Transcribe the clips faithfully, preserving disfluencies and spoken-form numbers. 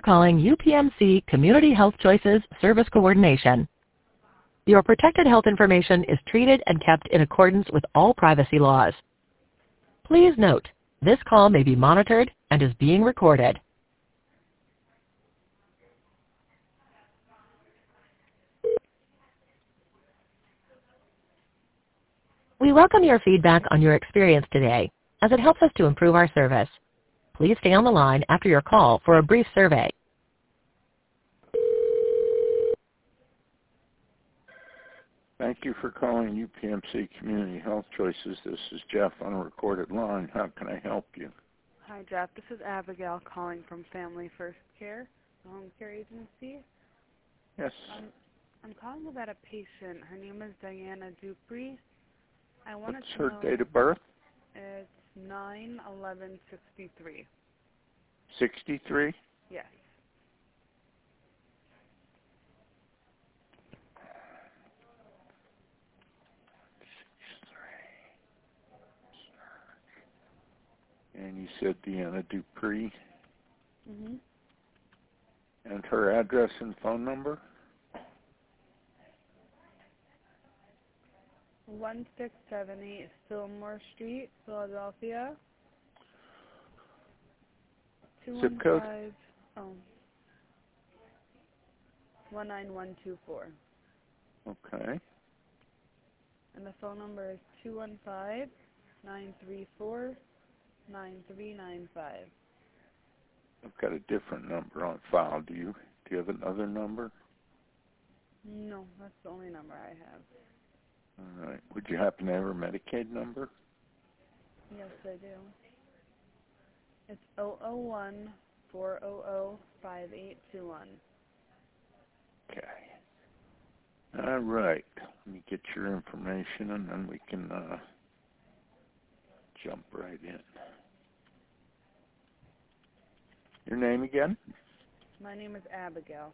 calling U P M C Community Health Choices Service Coordination. Your protected health information is treated and kept in accordance with all privacy laws. Please note, this call may be monitored and is being recorded. We welcome your feedback on your experience today, as it helps us to improve our service. Please stay on the line after your call for a brief survey. Thank you for calling U P M C Community Health Choices. This is Jeff on a recorded line. How can I help you? Hi, Jeff. This is Abigail calling from Family First Care, the home care agency. Yes. Um, I'm calling about a patient. Her name is Diana Dupree. I wanted What's to her know date of birth? It's nine eleven sixty-three. sixty-three? Yes. And you said Deanna Dupree. Mm-hmm. And her address and phone number? one six seven eight Fillmore Street, Philadelphia. Zip code? Oh. one nine one two four. Okay. And the phone number is two one five, nine three four, nine three nine five. I've got a different number on file. Do you do you have another number? No, that's the only number I have. All right. Would you happen to have her Medicaid number? Yes, I do. It's zero zero one four zero zero five eight two one. Okay. All right. Let me get your information, and then we can uh, jump right in. Your name again? My name is Abigail.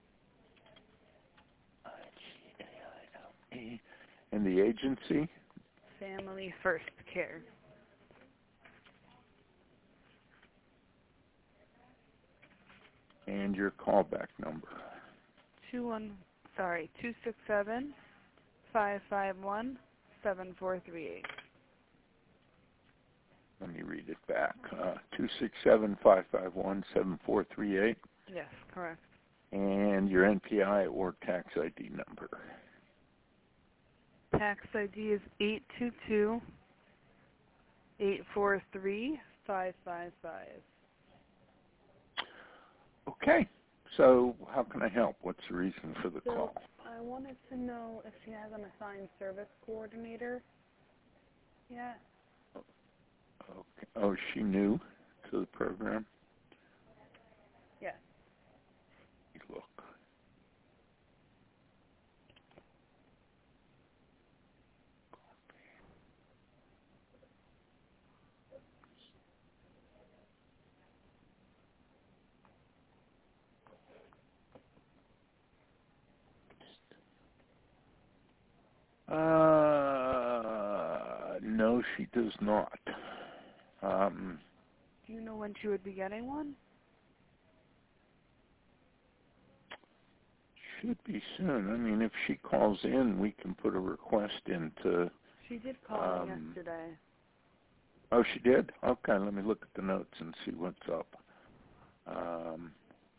And the agency? Family First Care. And your callback number? Two one sorry two six seven five five one seven four three eight. Let me read it back. Uh, two six seven five five one seven four three eight. Yes, correct. And your N P I or tax I D number? Tax I D is eight two two eight four three five five five. Okay. So how can I help? What's the reason for the so call? I wanted to know if she has an assigned service coordinator yet. Okay. Oh, is she new to the program? Yes. Look. Uh, no, she does not. Um, Do you know when she would be getting one? should be soon. I mean, if she calls in, we can put a request in to... She did call um, me yesterday. Oh, she did? Okay, let me look at the notes and see what's up. Um,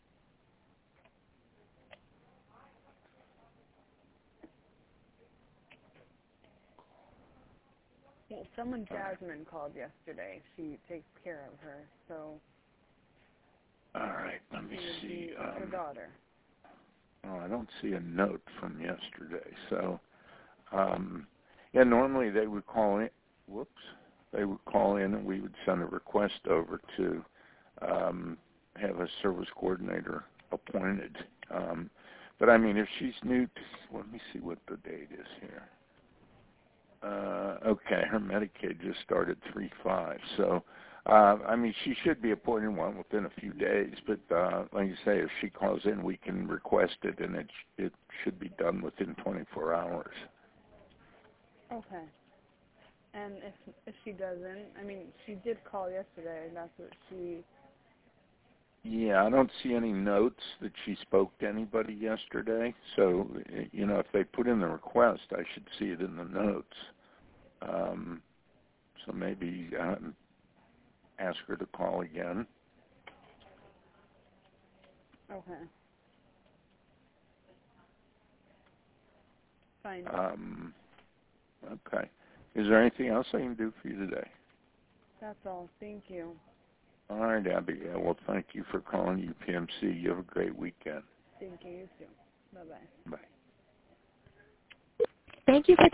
Well, someone, Jasmine, called yesterday. She takes care of her, so all right, let me she would see. be her Um, daughter. oh, I don't see a note from yesterday. So, um, yeah, normally they would call in. Whoops. They would call in and we would send a request over to um, have a service coordinator appointed. Um, but, I mean, if she's new, to, let me see what the date is here. Uh, okay, her Medicaid just started three five. So, uh, I mean, she should be appointing one within a few days. But uh, like you say, if she calls in, we can request it, and it sh- it should be done within twenty-four hours. Okay. And if if she doesn't, I mean, she did call yesterday, and that's what she Yeah, I don't see any notes that she spoke to anybody yesterday. So, you know, if they put in the request, I should see it in the notes. Um, so maybe um, ask her to call again. Okay. Fine. Um, okay. Is there anything else I can do for you today? That's all. Thank you. All right, Abigail. Well, thank you for calling U P M C. You have a great weekend. Thank you. You too. Bye-bye. Bye. Thank you for